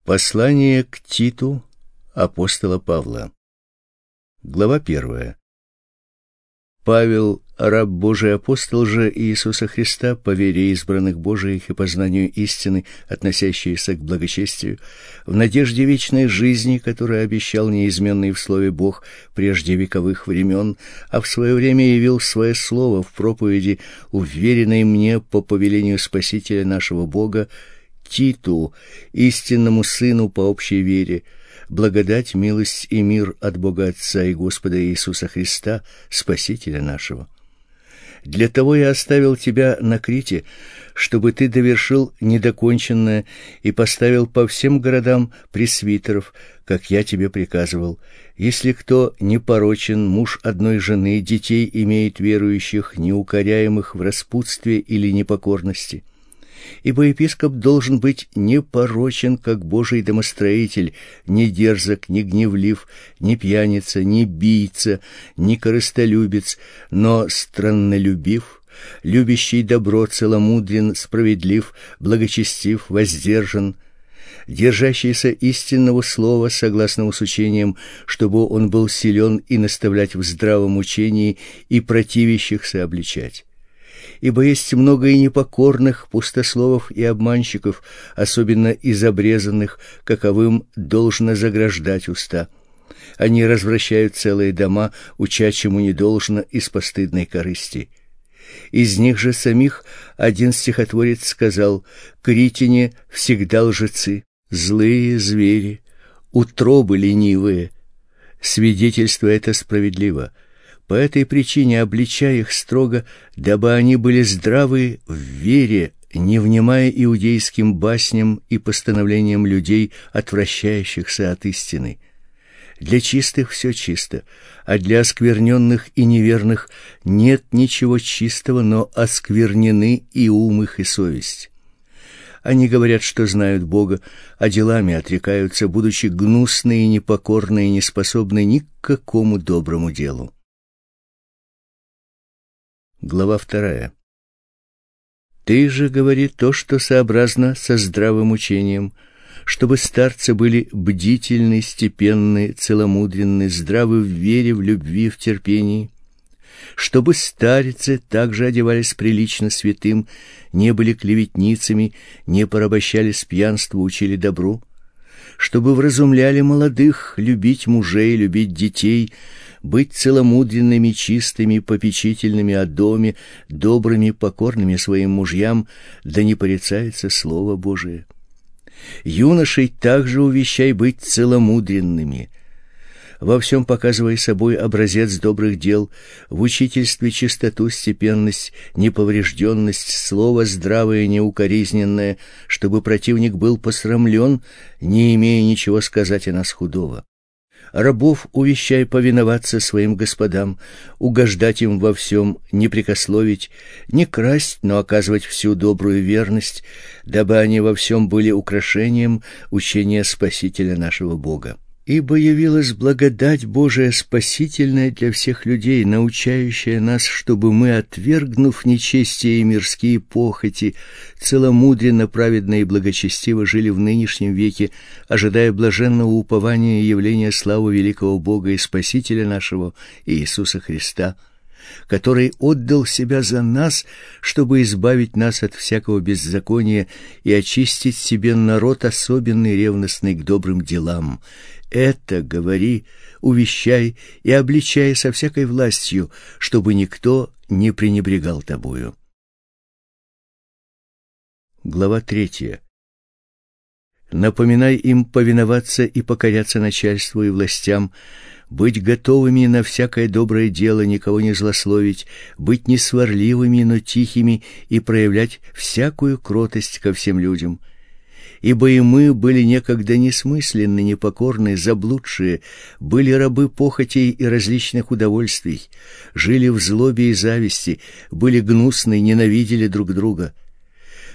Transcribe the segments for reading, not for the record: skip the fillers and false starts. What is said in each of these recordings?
Послание к Титу апостола Павла. Глава 1. Павел, раб Божий, апостол же Иисуса Христа, по вере избранных Божиих и познанию истины, относящейся к благочестию, в надежде вечной жизни, которую обещал неизменный в слове Бог прежде вековых времен, а в свое время явил свое слово в проповеди, уверенной мне по повелению Спасителя нашего Бога, Титу, истинному сыну по общей вере, благодать, милость и мир от Бога Отца и Господа Иисуса Христа, Спасителя нашего. Для того я оставил тебя на Крите, чтобы ты довершил недоконченное и поставил по всем городам пресвитеров, как я тебе приказывал. Если кто непорочен, муж одной жены, детей имеет верующих, неукоряемых в распутстве или непокорности. Ибо епископ должен быть непорочен, как Божий домостроитель, не дерзок, не гневлив, не пьяница, не бийца, не корыстолюбец, но страннолюбив, любящий добро, целомудрен, справедлив, благочестив, воздержан, держащийся истинного слова, согласно с учением, чтобы он был силен и наставлять в здравом учении, и противящихся обличать. Ибо есть много и непокорных, пустословов и обманщиков, особенно из обрезанных, каковым должно заграждать уста. Они развращают целые дома, уча чему не должно из постыдной корысти. Из них же самих один стихотворец сказал: «Критяне всегда лжецы, злые звери, утробы ленивые». Свидетельство это справедливо. По этой причине обличай их строго, дабы они были здравы в вере, не внимая иудейским басням и постановлениям людей, отвращающихся от истины. Для чистых все чисто, а для оскверненных и неверных нет ничего чистого, но осквернены и ум их, и совесть. Они говорят, что знают Бога, а делами отрекаются, будучи гнусные, непокорные, неспособные ни к какому доброму делу. Глава 2. Ты же говори то, что сообразно со здравым учением, чтобы старцы были бдительны, степенны, целомудренны, здравы в вере, в любви, в терпении, чтобы старицы также одевались прилично святым, не были клеветницами, не порабощались пьянству, учили добру, чтобы вразумляли молодых, любить мужей, любить детей, быть целомудренными, чистыми, попечительными о доме, добрыми, покорными своим мужьям, да не порицается Слово Божие. Юношей также увещай быть целомудренными. Во всем показывай собой образец добрых дел, в учительстве чистоту, степенность, неповрежденность, слово здравое, неукоризненное, чтобы противник был посрамлен, не имея ничего сказать о нас худого. Рабов увещай повиноваться своим господам, угождать им во всем, не прекословить, не красть, но оказывать всю добрую верность, дабы они во всем были украшением учения Спасителя нашего Бога. Ибо явилась благодать Божия спасительная для всех людей, научающая нас, чтобы мы, отвергнув нечестие и мирские похоти, целомудренно, праведно и благочестиво жили в нынешнем веке, ожидая блаженного упования и явления славы великого Бога и Спасителя нашего Иисуса Христа, который отдал себя за нас, чтобы избавить нас от всякого беззакония и очистить себе народ особенный, ревностный к добрым делам. Это говори, увещай и обличай со всякой властью, чтобы никто не пренебрегал тобою. Глава 3. Напоминай им повиноваться и покоряться начальству и властям, быть готовыми на всякое доброе дело, никого не злословить, быть не сварливыми, но тихими и проявлять всякую кротость ко всем людям. Ибо и мы были некогда несмысленны, непокорны, заблудшие, были рабы похотей и различных удовольствий, жили в злобе и зависти, были гнусны, ненавидели друг друга.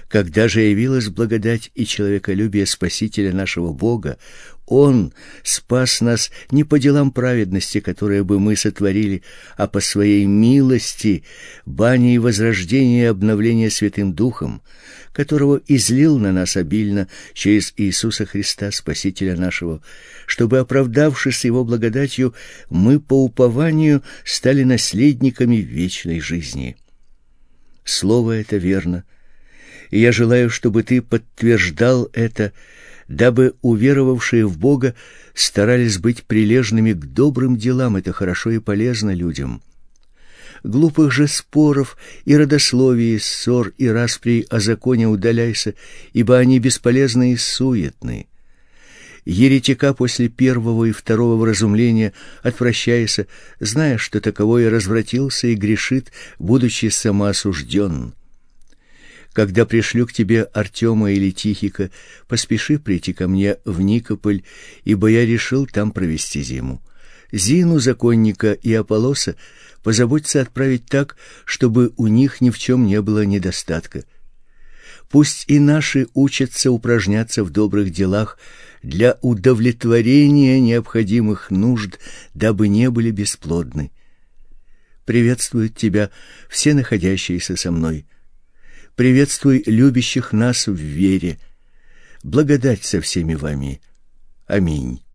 Когда же явилась благодать и человеколюбие Спасителя нашего Бога, Он спас нас не по делам праведности, которые бы мы сотворили, а по Своей милости, бани и возрождения и обновления Святым Духом, которого излил на нас обильно через Иисуса Христа, Спасителя нашего, чтобы, оправдавшись Его благодатью, мы по упованию стали наследниками вечной жизни. Слово это верно, и я желаю, чтобы ты подтверждал это, дабы уверовавшие в Бога старались быть прилежными к добрым делам. Это хорошо и полезно людям. Глупых же споров и родословий, ссор и расприй о законе удаляйся, ибо они бесполезны и суетны. Еретика после первого и второго вразумления отвращайся, зная, что таковой развратился и грешит, будучи самоосужден. Когда пришлю к тебе Артема или Тихика, поспеши прийти ко мне в Никополь, ибо я решил там провести зиму. Зину, законника и Аполлоса позаботься отправить так, чтобы у них ни в чем не было недостатка. Пусть и наши учатся упражняться в добрых делах для удовлетворения необходимых нужд, дабы не были бесплодны. Приветствуют тебя все находящиеся со мной. Приветствуй любящих нас в вере. Благодать со всеми вами. Аминь.